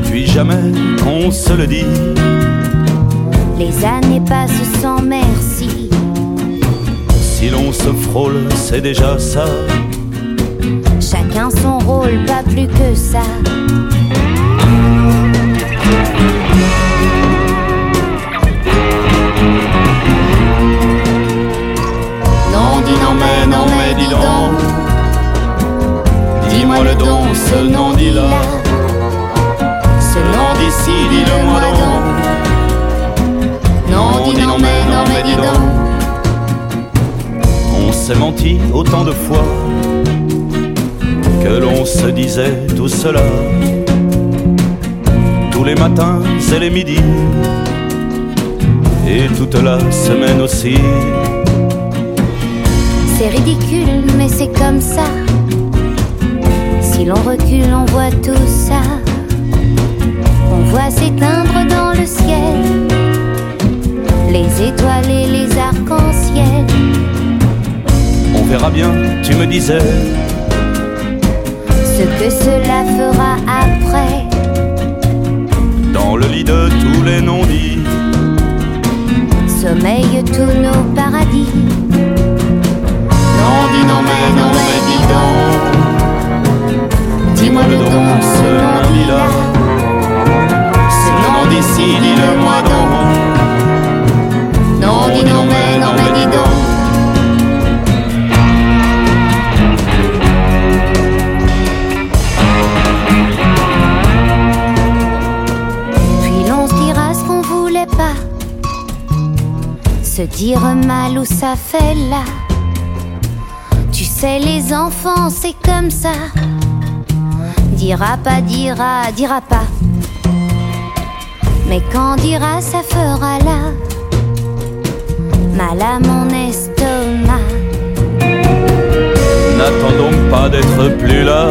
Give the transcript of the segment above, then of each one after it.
puis jamais qu'on se le dit. Les années passent sans merci. Si l'on se frôle, c'est déjà ça. Chacun son rôle, pas plus que ça. Non, dis non, mais dis donc. Dis-moi le don, ce nom dit là. Ce nom d'ici, dis-le-moi donc. Non, dis non, mais dis donc. On s'est menti autant de fois que l'on se disait tout cela. Tous les matins et les midis, et toute la semaine aussi. C'est ridicule, mais c'est comme ça. Si l'on recule, on voit tout ça. On voit s'éteindre dans le ciel les étoiles et les arcs-en-ciel. On verra bien, tu me disais, ce que cela fera après. Dans le lit de tous les non-dits sommeillent tous nos paradis. Non, dis non, mais dis donc. Dis-moi le don, ce nom dit là. Ce nom d'ici, dis-le-moi donc. Non, dis non, mais dis donc. Puis l'on se dira ce qu'on voulait pas. Se dire mal où ça fait là. Tu sais, les enfants, c'est comme ça. Dira pas, dira pas. Mais quand dira, ça fera là mal à mon estomac. N'attends donc pas d'être plus là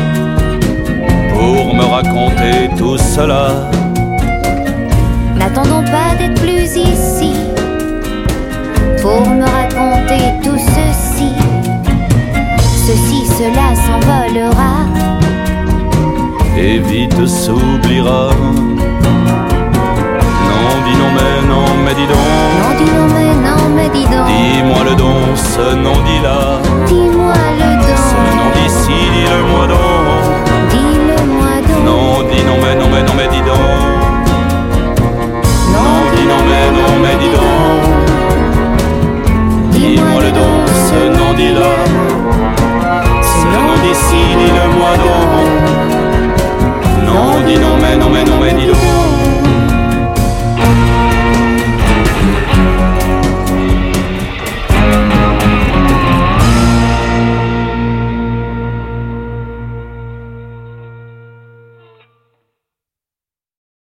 pour me raconter tout cela. N'attendons pas d'être plus ici pour me raconter tout ceci. Ceci, cela s'envolera et vite s'oubliera. Non, dis non, mais dis donc. Non, dis non, mais dis donc. Dis-moi le don, ce nom dit là. Dis-moi le don. Ce nom d'ici, dis-le-moi donc. Dis-le-moi donc. Non, dis non, mais dis donc. Non, dis non, mais dis donc. Dis-moi le don, ce nom dit là. Ce nom d'ici, dis-le-moi donc. Non, dis non, mais dis